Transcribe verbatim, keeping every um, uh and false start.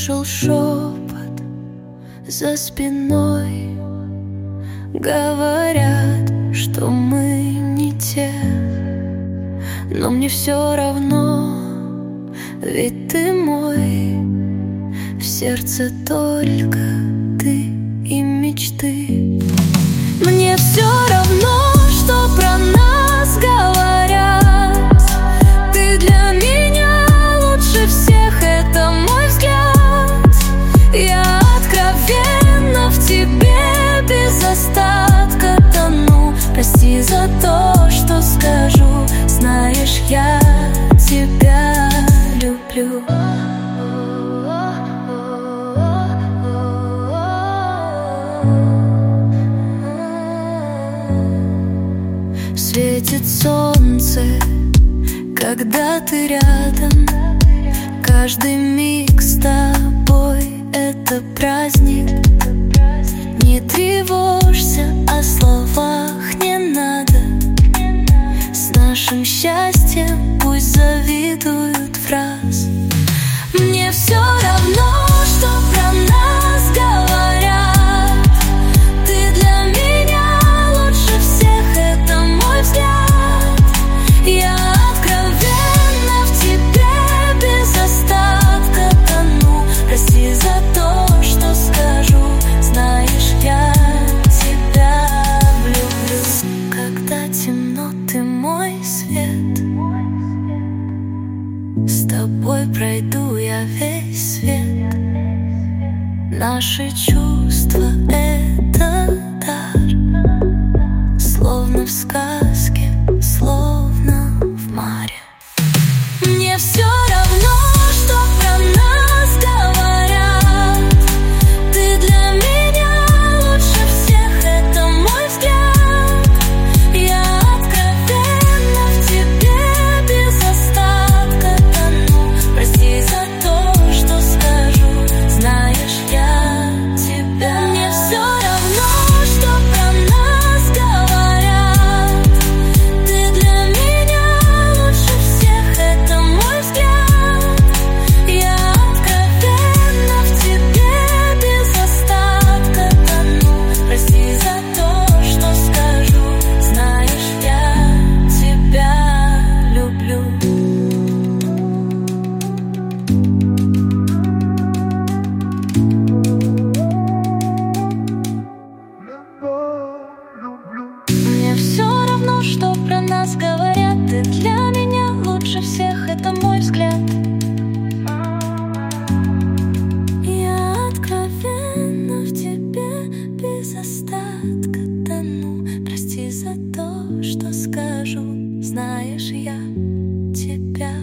слышал шепот за спиной. Говорят, что мы не те, но мне все равно, ведь ты мой. В сердце только ты и мечты. Мне все равно, что про нас говорят. Ты для меня лучше всех, это мой взгляд. Я откровенно в тебе без остатка тону. Прости за то, что скажу. Знаешь, я тебя люблю. Светит солнце, когда ты рядом. Каждый миг с тобой — это праздник. Не тревожься, о словах не надо. С нашим счастьем пусть завидуют фраз. Мне все равно, что про нас говорят. Ты для меня лучше всех, это мой взгляд. Я откровенно в тебе без остатка тону. Прости за то, что скажу. Знаешь, я тебя люблю. Когда темно, ты мой свет. С тобой пройду я весь свет. Наши чувства — это дар, словно в сказке, словно в море. Мне все равно, что про нас говорят. Ты для меня лучше всех, это мой взгляд. Я откровенно в тебе без остатка тону. Прости за то, что скажу. Знаешь, я тебя. Мне все равно, что про нас говорят. Ты для меня лучше всех, это мой взгляд. Я откровенно в тебе без остатка тону. Прости за то, что скажу. Знаешь, я тебя люблю. Мне все равно, что про нас говорят. Ты для меня лучше всех, это мой взгляд. Я откровенно в тебе без остатка тону. Прости за то, что скажу. Знаешь, я тебя